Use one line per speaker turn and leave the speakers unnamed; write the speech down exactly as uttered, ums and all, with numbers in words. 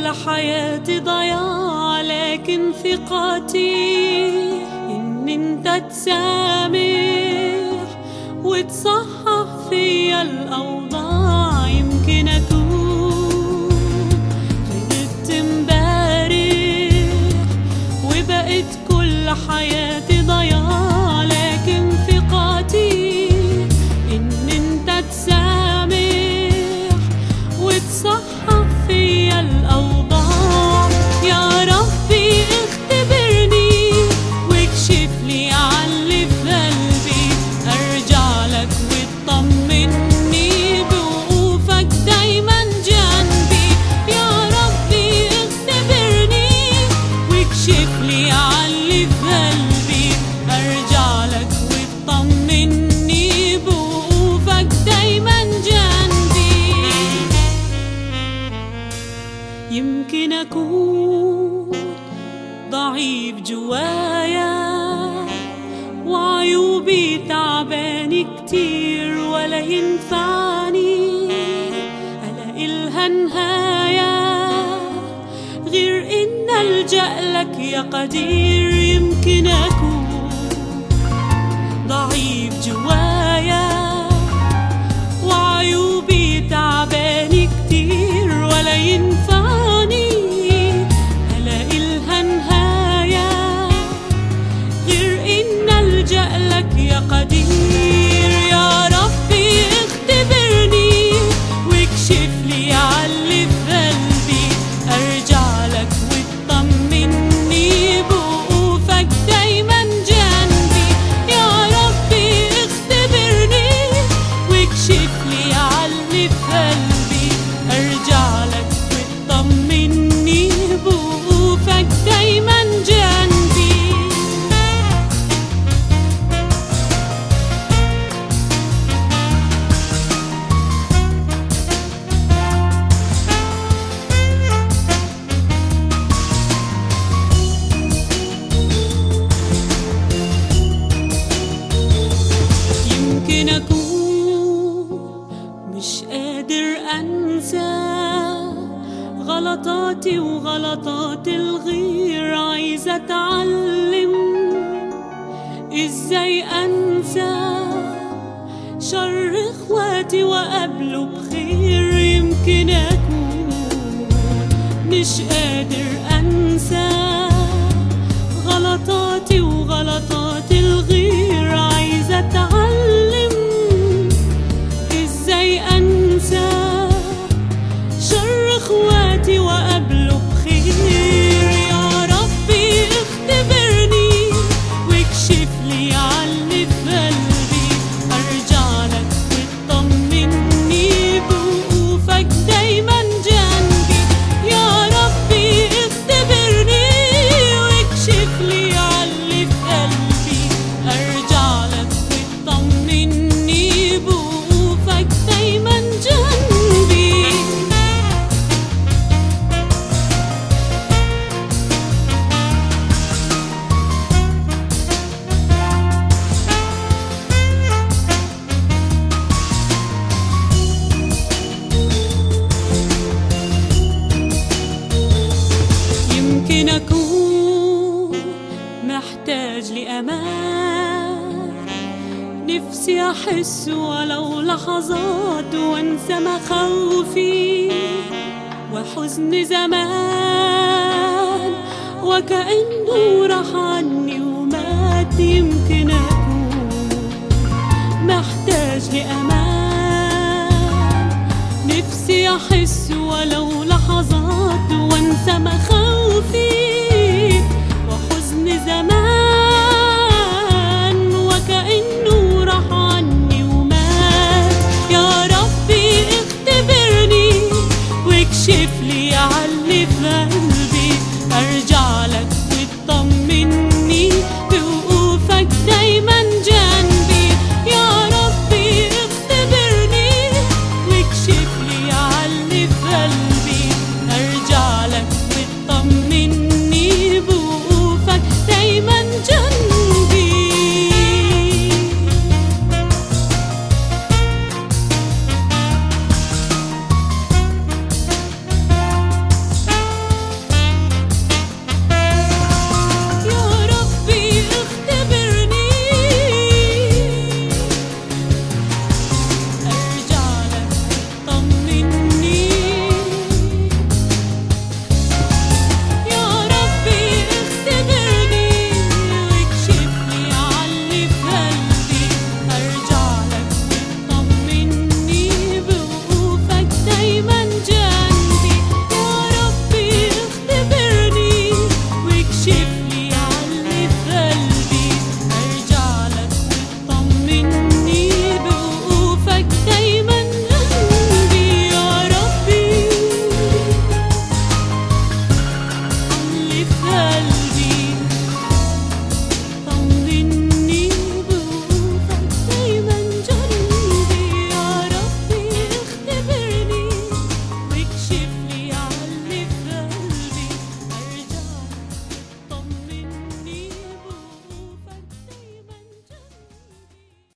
حياتي ضياع، لكن ثقتي إن انت تسامح وتصحح فيا الأوضاع. يمكن أكون غلطت امبارح وبقيت كل حياتي ضياع، لكن ثقتي إن انت تسامح وتصحح فيا الأوضاع. يا ربي اختبرني واكشف لي عن اللي في قلبي، أرجع لك وتطمني بوقوفك دايما جنبي. يا ربي اختبرني واكشف لي عن اللي في قلبي، أرجع لك وتطمني بوقوفك دايما جنبي. يمكن أكون ضعيف جوايا وعيوبي تعباني كتير، ولا ينفعني ألاقي لها نهاية غير إن ألجأ لك يا قدير. يمكن أكون ضعيف جوايا وعيوبي تعباني كتير، ولا ينفعني ألاقي لها نهاية غير إن ألجأ لك يا قدير. يا ربي اختبرني واكشف لي عن اللي في قلبي، أرجع لك وتطمني بوقوفك دايما جنبي. يا ربي اختبرني واكشف لي عن اللي في قلبي، أرجع لك وتطمني بوقوفك دايما جنبي. يمكن أكون مش قادر أنسى غلطاتي وغلطات الغير، عايزة أتعلم إزاي أنسى شر إخواتي وقابله بخير. يمكن أكون مش قادر أنسى غلطاتي وغلطات الغير، عايزة أتعلم إزاي أنسى شر إخواتي وقابله بخير. يا ربي اختبرني واكشف لي عن اللي في قلبي، أرجع لك وتطمني بوقوفك دايما جنبي. يا ربي اختبرني واكشف لي عن اللي في قلبي، أرجع لك وتطمني بوقوفك دايما جنبي. يمكن أكون محتاج لأمان، نفسي أحس ولو لحظات وأنسى مخاوفي وحزن زمان وكأنه راح عني ومات. يمكن أكون محتاج لأمان، نفسي أحس